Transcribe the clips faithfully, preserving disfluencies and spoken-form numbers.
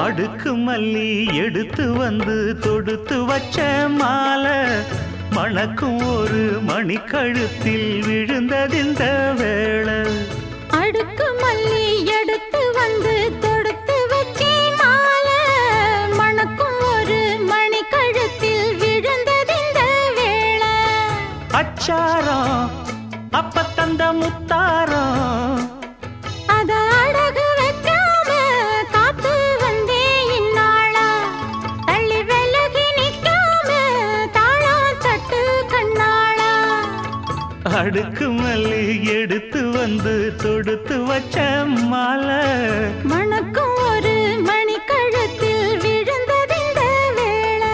அடுக்கு மல்லி எடுத்து வந்து தொடுத்து வச்ச மாலை மணக்கும் ஒரு மணிக்கழுத்தில் விழுந்ததிந்த வேளை. அடுக்கு மல்லி எடுத்து வந்து தொடுத்து வச்சே மாலை மணக்கும் ஒரு மணிக்கழுத்தில் விழுந்ததிந்த வேளை. அச்சாரம் அப்ப தந்த முத்தாரம் அத அடகு வைக்காம காத்து வந்தே இந்நாளா தள்ளி விலகி நிக்காம தாளா தட்டு கண்ணாளா. அடுக்கு மல்லி எடுத்து வந்து தொடுத்து வச்ச மாலை மணக்கும் ஒரு மணிக்கழுத்தில் விழுந்ததிந்த வேளை.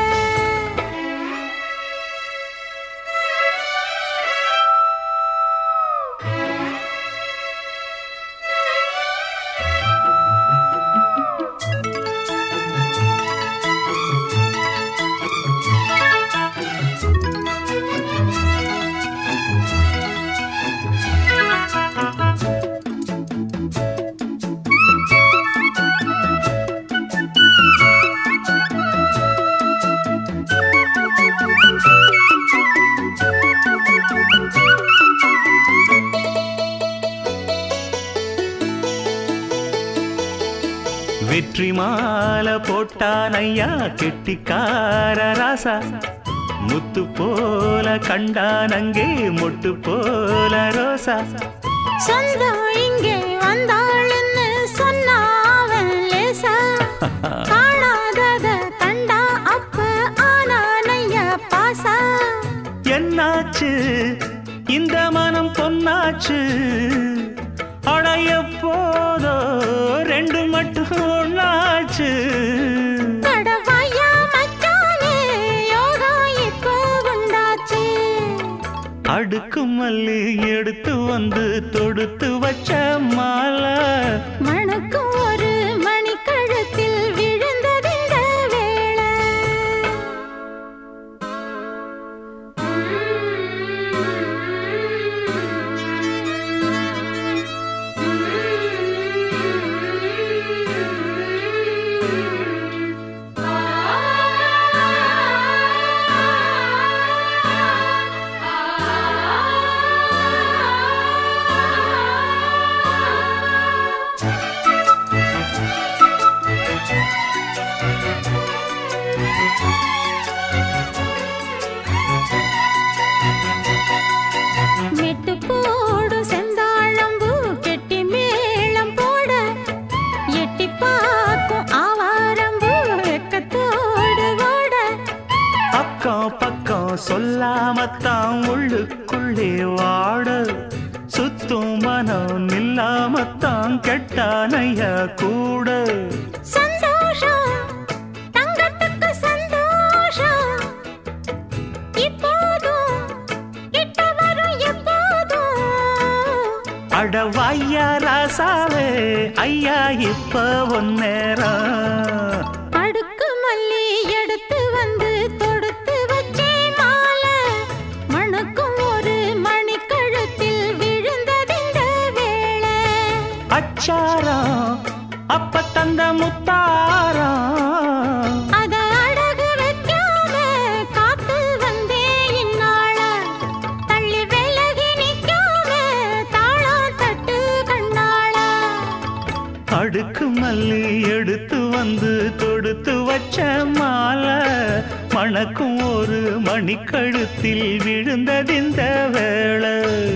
வெற்றி மாலை போட்டான் ஐயா கெட்டிக்கார ராசா. முத்து போல கண்டான் அங்கே மொட்டு போல ரோசா. சொந்தம் இங்கே வந்தாள்னு சொன்னாவன் லேசா காணாதத கண்டா அப்ப ஆனானைய பாசா. என்னாச்சு இந்த மனம் பொன்னாச்சு அடைய போதோ ரெண்டு மட்டும் ஒண்ணாச்சு. கடவாயா மச்சானே யோகா இப்போ உண்டாச்சு. அடுக்கு மல்லி எடுத்து வந்து தொடுத்து வச்ச மாலை மணக்கும் ஒரு மணிக்கழுத்தில் விழுந்ததிந்த வேளை. மெட்டு போடு செந்தாழம்பூ கெட்டி மேளம் போட எட்டி பார்க்கும் ஆவாரம்பூ வெக்கத்தோடு ஓட. அக்கம் பக்கம் சொல்லாமத்தான் உள்ளுக்குள்ளே வாட சுத்தும் மனம் நில்லாமத்தான் கெட்டானைய கூட. சந்தோஷம் தங்கத்துக்கு சந்தோஷம் இப்போதும் கிட்ட வரும் எப்போதும். அடவாயா ராசாவே ஐயா இப்ப ஒன்னேரம். அடுக்கு மல்லி எடுத்து வந்து தொடுத்து வச்சே மாலை மணக்கும் ஒரு மணிக்கழுத்தில் விழுந்ததிந்த வேளை. அச்சாரம் அப்ப தந்த முத்தாரம் அத அடகு வைக்காம காத்து வந்தே இந்நாளா தள்ளி விலகி நிக்காம தாளா தட்டு கண்ணாளா. அடுக்கு மல்லி எடுத்து வந்து தொடுத்து வச்ச மாலை மணக்கும் ஒரு மணிக்கழுத்தில் விழுந்ததிந்த வேளை.